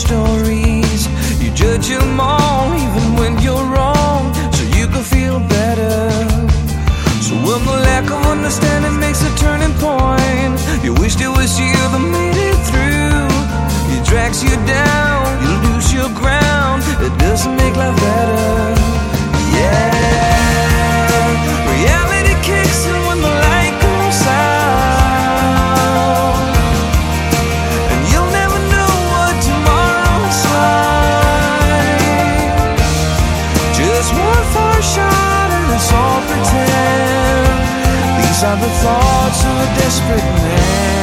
stories. You judge them all even when you're wrong, so you can feel better. So when the lack of understanding makes a turning point, you wish it was you that made it through. It drags you down, you lose your ground. It doesn't make life better. Yeah, reality kicks in when the light goes out, and you'll never know what tomorrow's like. Just one far shot and it's all pretend. These are the thoughts of a desperate man.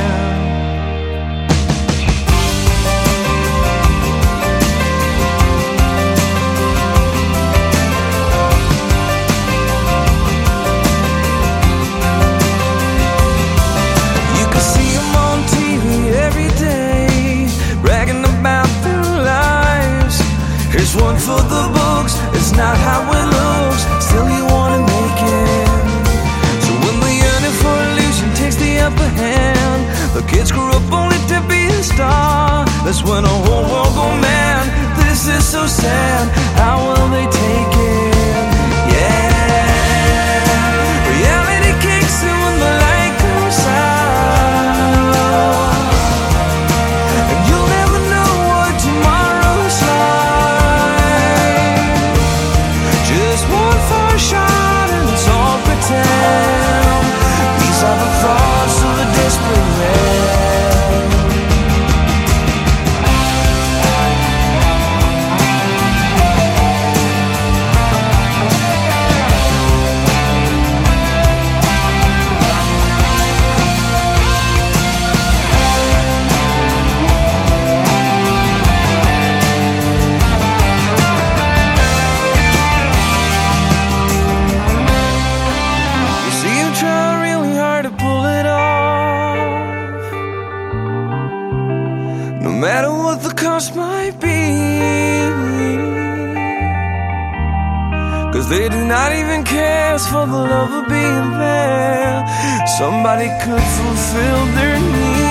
Here's one for the books, it's not how it looks, still you wanna make it. So when the yearning for illusion takes the upper hand, the kids grew up only to be a star. That's when a whole world go mad. This is so sad, how will they take it? Yeah, reality kicks in when the light goes out, and you'll never know what tomorrow's like. Just one far shot and it's all pretend. These are the thoughts of a desperate man. No matter what the cost might be, 'cause they do not even care for the love of being there. Somebody could fulfill their needs.